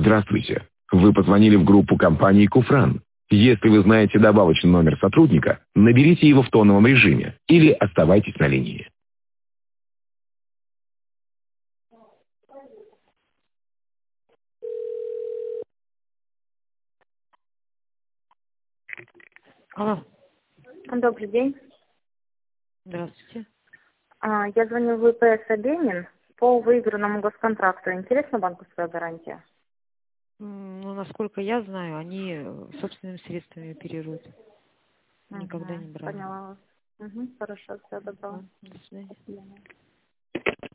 Здравствуйте. Вы позвонили в группу компании «Куфран». Если вы знаете добавочный номер сотрудника, наберите его в тоновом режиме или оставайтесь на линии. Алло, Добрый день. здравствуйте. Я звоню в ВПС «Ленин» по выигранному госконтракту. Интересна банковская гарантия? Ну, насколько я знаю, они собственными средствами оперируют. Никогда не брали. Поняла вас. Хорошо, все, добро. До свидания. До свидания.